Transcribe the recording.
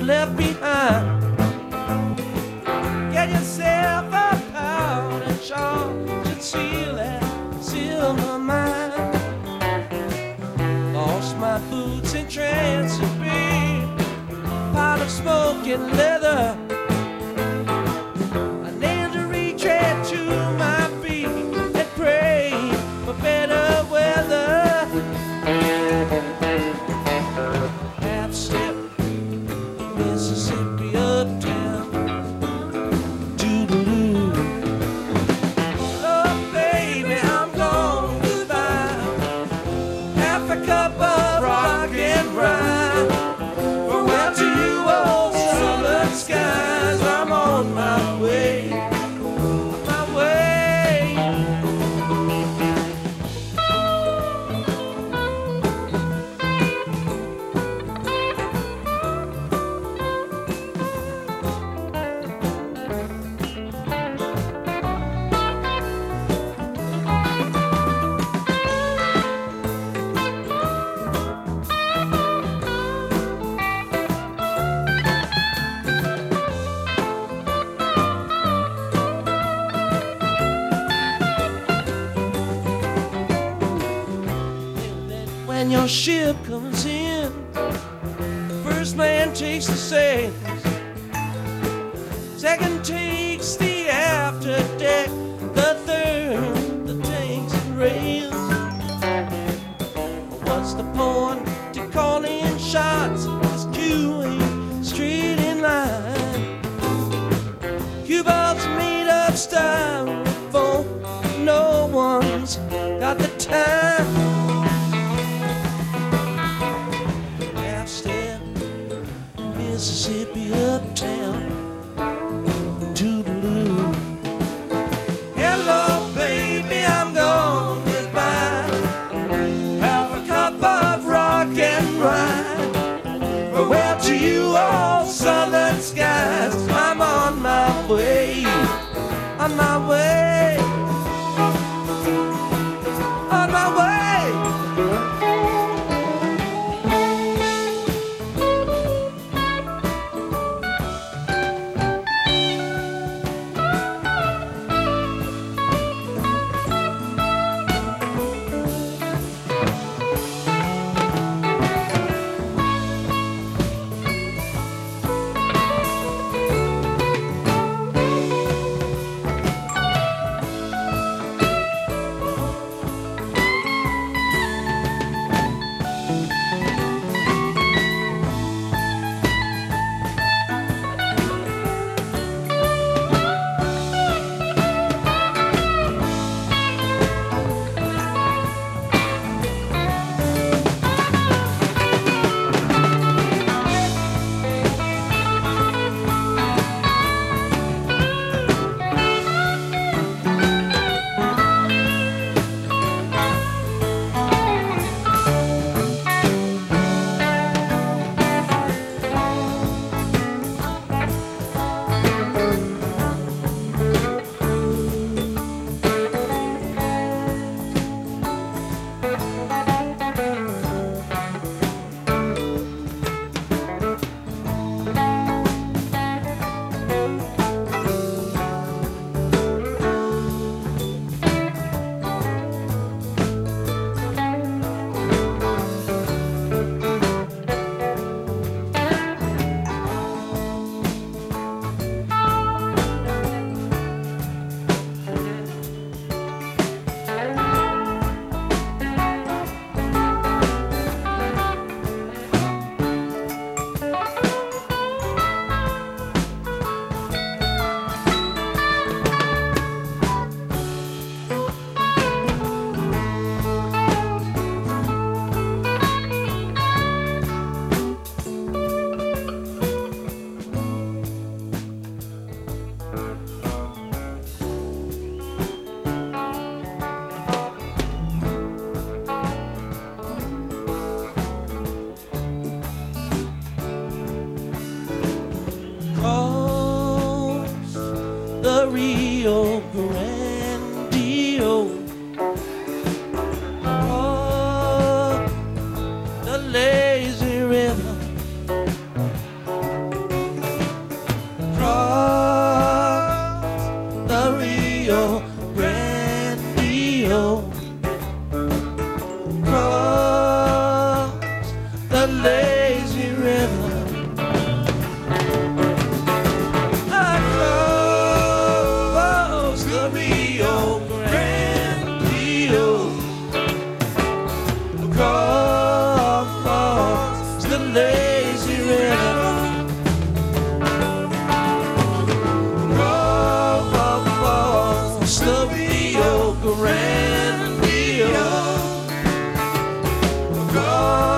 left behind. Get yourself a powder shawl to seal that silver mine. Lost my boots in Transylvania, pile of smoking leather. I nailed a retread to my feet and prayed for better weather. Half step Mississippi uptown, toodaloo. Oh baby, I'm gone goodbye. Half a cup of rock and rye. Farewell to you, old southern skies. I'm on my way, on my way. When your ship comes in, the first man takes the sails, second takes the after deck, the third the tanks and rails. What's the point to call in shots? This queue ain't straight in line. Cue-balls made of styrofoam, no one's got the time. Mississippi uptown, toodaloo. Hello, baby, I'm gone goodbye. Half a cup of rock and rye. Farewell to you, all southern skies. I'm on my way, on my way, on my way. across the lazy river. Across the Rio Grande. Across